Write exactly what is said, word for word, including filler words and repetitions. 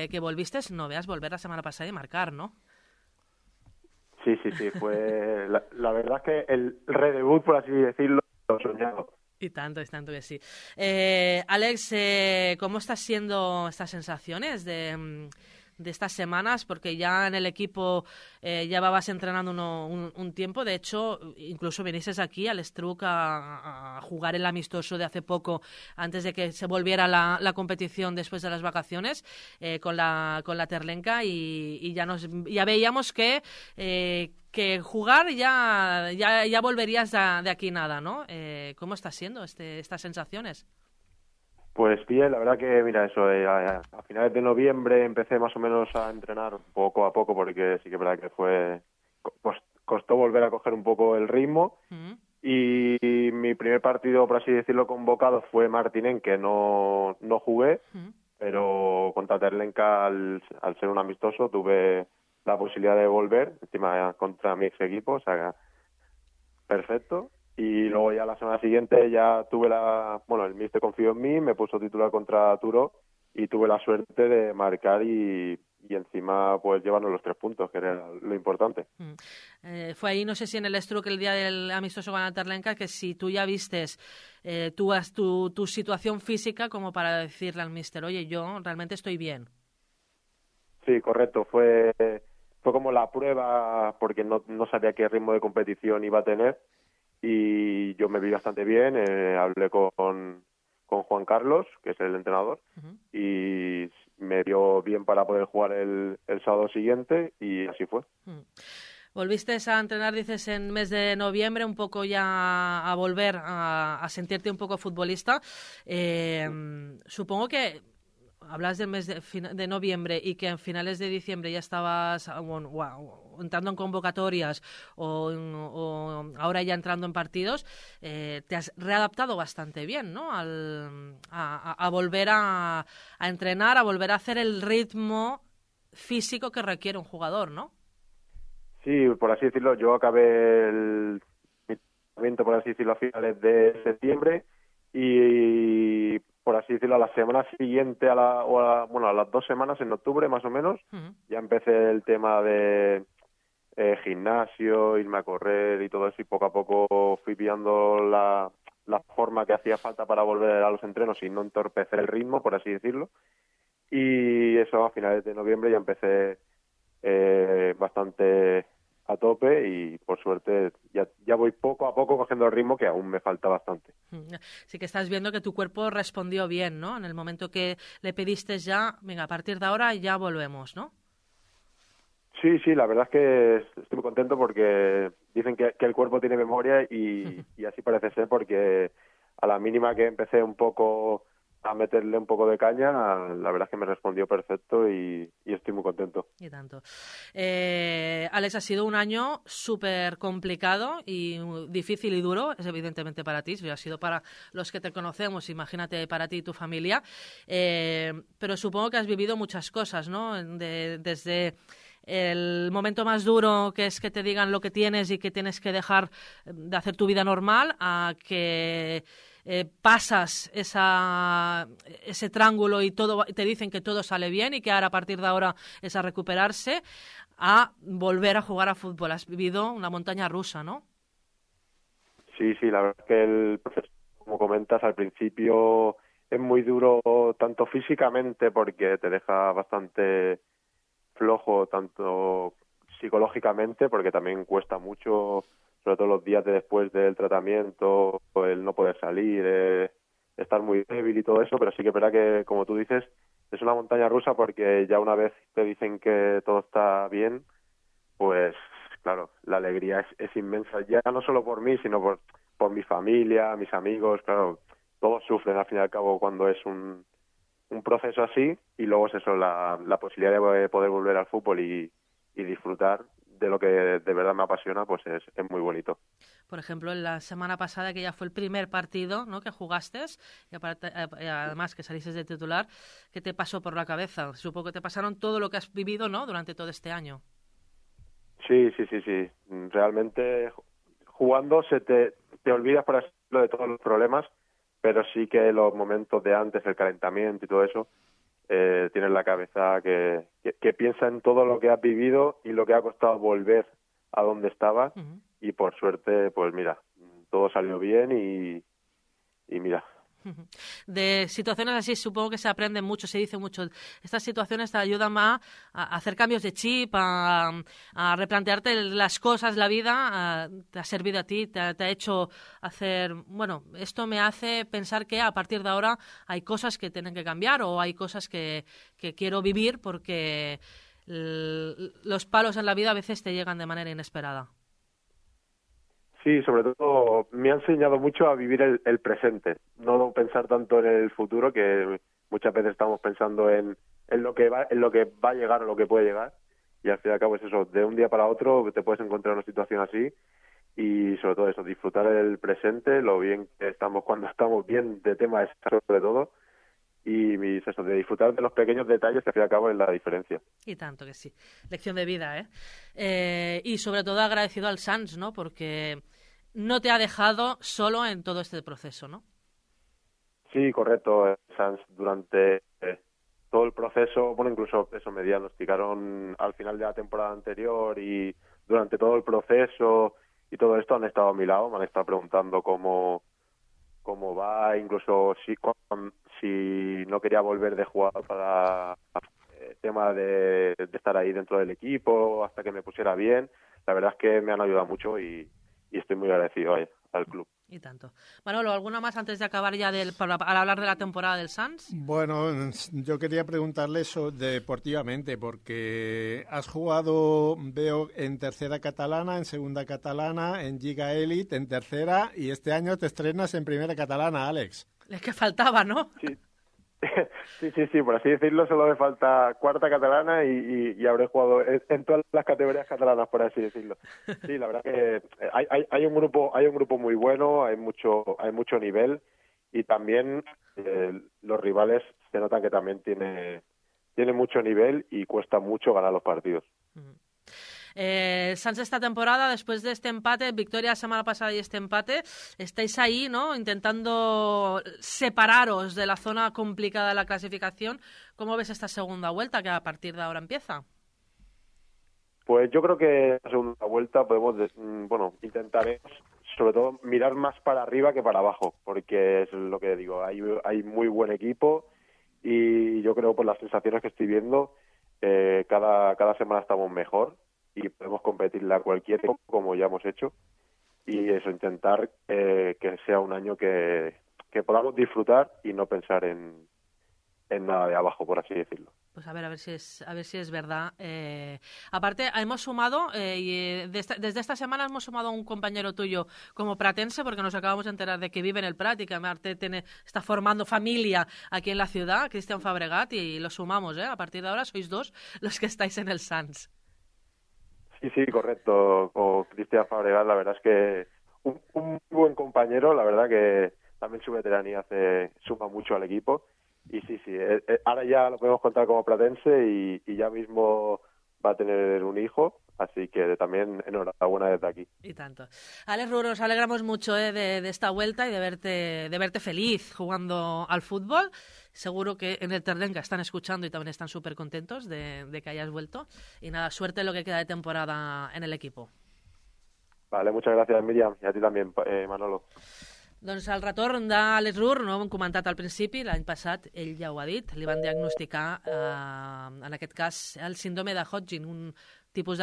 que, que volviste, no veas volver la semana pasada y marcar, ¿no? Sí, sí, sí, fue la, la verdad es que el redebut, por así decirlo, lo soñado. Y tanto, y tanto que sí. Eh, Alex, eh, ¿cómo están siendo estas sensaciones de, de estas semanas? Porque ya en el equipo eh, llevabas entrenando uno, un, un tiempo. De hecho, incluso viniste aquí al Struc a, a jugar el amistoso de hace poco, antes de que se volviera la, la competición después de las vacaciones, eh, con la con la Terlenca, y, y ya nos ya veíamos que eh, que jugar ya ya, ya volverías de, de aquí nada, ¿no? Eh, ¿Cómo está siendo este, estas sensaciones? Pues bien, la verdad que, mira, eso, eh, a, a finales de noviembre empecé más o menos a entrenar poco a poco, porque sí que es verdad que fue, pues, costó volver a coger un poco el ritmo. Mm. Y mi primer partido, por así decirlo, convocado fue Martinen, que no, no jugué, Mm. pero contra Terlenca, al, al ser un amistoso, tuve la posibilidad de volver, encima contra mi ex equipo, o sea, perfecto. Y luego ya la semana siguiente ya tuve la... Bueno, el míster confió en mí, me puso titular contra Turo y tuve la suerte de marcar y, y encima pues llevarnos los tres puntos, que era lo importante. Mm. Eh, fue ahí, no sé si en el Struck, el día del amistoso con la Terlenca, que si tú ya vistes eh, tú, tu, tu situación física como para decirle al míster, oye, yo realmente estoy bien. Sí, correcto. Fue, fue como la prueba porque no, no sabía qué ritmo de competición iba a tener y yo me vi bastante bien. Eh, hablé con, con Juan Carlos, que es el entrenador, Uh-huh. y me vio bien para poder jugar el, el sábado siguiente y así fue. Uh-huh. Volviste a entrenar, dices, en mes de noviembre, un poco ya a volver a, a sentirte un poco futbolista. Eh, supongo que hablas del mes de, de noviembre y que en finales de diciembre ya estabas bueno, wow, entrando en convocatorias o, o ahora ya entrando en partidos. Eh, te has readaptado bastante bien, ¿no? Al, a, a, a volver a, a entrenar, a volver a hacer el ritmo físico que requiere un jugador, ¿no? Sí, por así decirlo, yo acabé el mi entrenamiento, por así decirlo, a finales de septiembre y, por así decirlo, a la semana siguiente, a la, o a, bueno, a las dos semanas, en octubre más o menos, Uh-huh. ya empecé el tema de eh, gimnasio, irme a correr y todo eso, y poco a poco fui pillando la, la forma que hacía falta para volver a los entrenos y no entorpecer el ritmo, por así decirlo. Y eso, a finales de noviembre ya empecé eh, bastante a tope y por suerte ya, ya voy poco a poco cogiendo el ritmo, que aún me falta bastante. Sí que estás viendo que tu cuerpo respondió bien, ¿no? En el momento que le pediste ya, venga, a partir de ahora ya volvemos, ¿no? Sí, sí, la verdad es que estoy muy contento porque dicen que, que el cuerpo tiene memoria y, y así parece ser, porque a la mínima que empecé un poco a meterle un poco de caña, la verdad es que me respondió perfecto y, y estoy muy contento. Y tanto. Eh, Alex, ha sido un año súper complicado y difícil y duro, es evidentemente para ti, ha sido para los que te conocemos, imagínate para ti y tu familia, eh, pero supongo que has vivido muchas cosas, ¿no? De, desde el momento más duro, que es que te digan lo que tienes y que tienes que dejar de hacer tu vida normal, a que eh, pasas esa, ese triángulo y todo te dicen que todo sale bien y que ahora a partir de ahora es a recuperarse, a volver a jugar a fútbol. Has vivido una montaña rusa, ¿no? Sí, sí, la verdad es que el proceso, como comentas, al principio es muy duro tanto físicamente porque te deja bastante flojo, tanto psicológicamente porque también cuesta mucho, sobre todo los días de después del tratamiento, el no poder salir, eh, estar muy débil y todo eso, pero sí que es verdad que, como tú dices, es una montaña rusa porque ya una vez te dicen que todo está bien, pues claro, la alegría es, es inmensa, ya no solo por mí, sino por, por mi familia, mis amigos, claro, todos sufren al fin y al cabo cuando es un, un proceso así, y luego es eso, la, la posibilidad de poder volver al fútbol y, y disfrutar de lo que de verdad me apasiona, pues es, es muy bonito. Por ejemplo, en la semana pasada, que ya fue el primer partido, ¿no?, que jugaste, y aparte, eh, además que saliste de titular, ¿qué te pasó por la cabeza? Supongo que te pasaron todo lo que has vivido, ¿no?, durante todo este año. Sí, sí, sí, sí. Realmente jugando se te, te olvidas, por así decirlo, de todos los problemas, pero sí que los momentos de antes, el calentamiento y todo eso, eh, tienes la cabeza que, que, que piensa en todo lo que has vivido y lo que ha costado volver a donde estabas. Uh-huh. Y por suerte, pues mira, todo salió bien y, y mira. De situaciones así supongo que se aprende mucho, se dice mucho. Estas situaciones te ayudan más a hacer cambios de chip, a, a replantearte las cosas, la vida. A, te ha servido a ti, te ha, te ha hecho hacer, bueno, esto me hace pensar que a partir de ahora hay cosas que tienen que cambiar o hay cosas que, que quiero vivir porque l- los palos en la vida a veces te llegan de manera inesperada. Sí, sobre todo me ha enseñado mucho a vivir el, el presente, no pensar tanto en el futuro, que muchas veces estamos pensando en, en lo que va, en lo que va a llegar o lo que puede llegar, y al fin y al cabo es eso, de un día para otro te puedes encontrar en una situación así, y sobre todo eso, disfrutar el presente, lo bien que estamos cuando estamos bien de tema sobre todo, y eso, de disfrutar de los pequeños detalles que al fin y al cabo es la diferencia. Y tanto que sí. Lección de vida, ¿eh? eh y sobre todo agradecido al Sants, ¿no? Porque no te ha dejado solo en todo este proceso, ¿no? Sí, correcto. El Sants durante eh, todo el proceso, bueno, incluso eso me diagnosticaron al final de la temporada anterior y durante todo el proceso y todo esto han estado a mi lado, me han estado preguntando cómo cómo va, incluso si si no quería volver de jugar para el tema de, de estar ahí dentro del equipo hasta que me pusiera bien. La verdad es que me han ayudado mucho y, y estoy muy agradecido a, al club. Y tanto. Manolo, ¿alguna más antes de acabar ya del, para, para hablar de la temporada del Sants? Bueno, yo quería preguntarle eso deportivamente, porque has jugado, veo, en tercera catalana, en segunda catalana, en Lliga Elite, en tercera, y este año te estrenas en primera catalana, Àlex. Es que faltaba, ¿no? Sí. Sí, sí, sí, por así decirlo, solo me falta cuarta catalana y, y, y habré jugado en, en todas las categorías catalanas, por así decirlo. Sí, la verdad que hay, hay, hay un grupo, hay un grupo muy bueno, hay mucho, hay mucho nivel y también eh, los rivales se notan que también tiene, tiene mucho nivel y cuesta mucho ganar los partidos. Uh-huh. Eh, Sants esta temporada, después de este empate, victoria la semana pasada y este empate, estáis ahí, ¿no? Intentando separaros de la zona complicada de la clasificación. ¿Cómo ves esta segunda vuelta que a partir de ahora empieza? Pues yo creo que la segunda vuelta podemos, bueno, intentaremos sobre todo mirar más para arriba que para abajo, porque es lo que digo, hay, hay muy buen equipo y yo creo por las sensaciones que estoy viendo, eh, cada, cada semana estamos mejor y podemos competirle a cualquier equipo como ya hemos hecho y eso, intentar eh, que sea un año que, que podamos disfrutar y no pensar en, en nada de abajo, por así decirlo. Pues a ver, a ver si es, a ver si es verdad. Eh, aparte, hemos sumado, eh, y de esta, desde esta semana hemos sumado a un compañero tuyo como pratense, porque nos acabamos de enterar de que vive en el Prat y que Marte tiene, está formando familia aquí en la ciudad, Cristian Fabregat, y lo sumamos, ¿eh? A partir de ahora sois dos los que estáis en el Sants. Sí, sí, correcto. Con Cristian Fabregat, la verdad es que un, un buen compañero, la verdad que también su veteranía hace, suma mucho al equipo. Y sí, sí, eh, eh, ahora ya lo podemos contar como platense y, y ya mismo va a tener un hijo, así que también enhorabuena desde aquí. Y tanto. Àlex Ruro, nos alegramos mucho eh, de, de esta vuelta y de verte, de verte feliz jugando al fútbol. Seguro que en el Terlenca están escuchando y también están súper contentos de, de que hayas vuelto. Y nada, suerte en lo que queda de temporada en el equipo. Vale, muchas gracias, Míriam, y a ti también, eh, Manolo. Doncs el retorn d'Àlex Rur, no ho hem comentat al principi, l'any passat ell ja ho ha dit, li van diagnosticar, eh, en aquest cas, el síndrome de Hodgkin, un tipus de